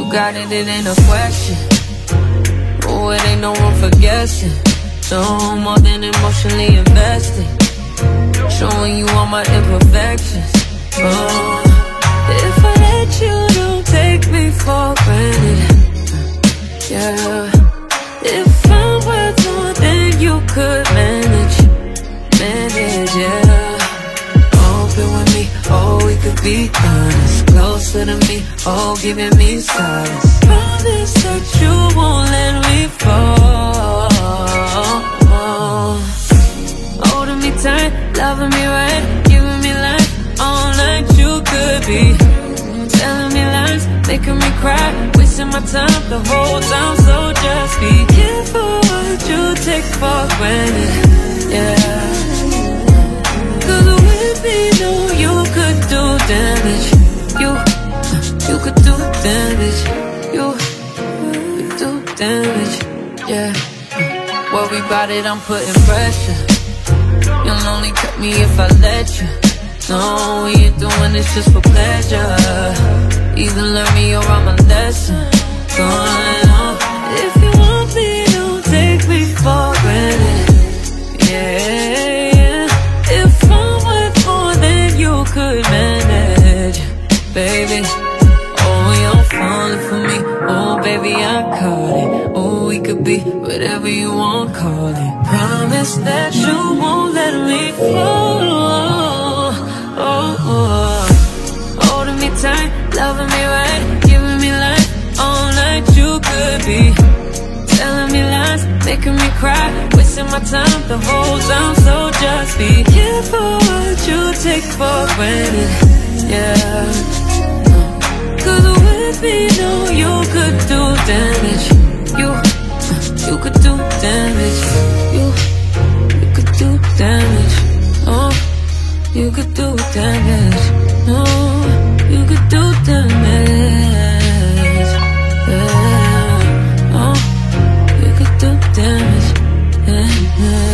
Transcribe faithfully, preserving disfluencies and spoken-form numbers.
got it, it ain't a question. Oh, it ain't no room for guessing. No more than emotionally invested, showing you all my imperfections. Oh, if I let you, don't take me for granted. Yeah, if I'm worth more than you could manage, manage, yeah. Open with me, oh, we could be honest. Closer to me, oh, giving me silence. Promise that you won't let me fall. Holding me tight, loving me right, giving me life all night. You could be telling me lies, making me cry, wasting my time the whole time. So just be careful what you take for granted. Yeah, cause with me, no, you could do damage. You, you could do damage. You could do damage. Yeah, worry about it, I'm putting pressure. You'll only cut me if I let you. No, we ain't doing this just for pleasure. Either learn me or I'm a lesson. Going on. If you want me, don't take me for granted. Yeah, yeah. If I'm worth more than you could manage, baby. Oh, you're falling for me. Oh, baby, I caught it. Oh, we could be whatever you want, call it. Promise that you won't let me fall. Oh, oh. Holding me tight, loving me right, giving me life all night. You could be telling me lies, making me cry, wasting my time the whole time. So just be careful what you take for granted. Yeah, cause with me, no, you could do damage. You, you could do damage. You, you could do damage. Oh, you could do damage. No, you could do damage. Yeah. Oh, you could do damage. Yeah.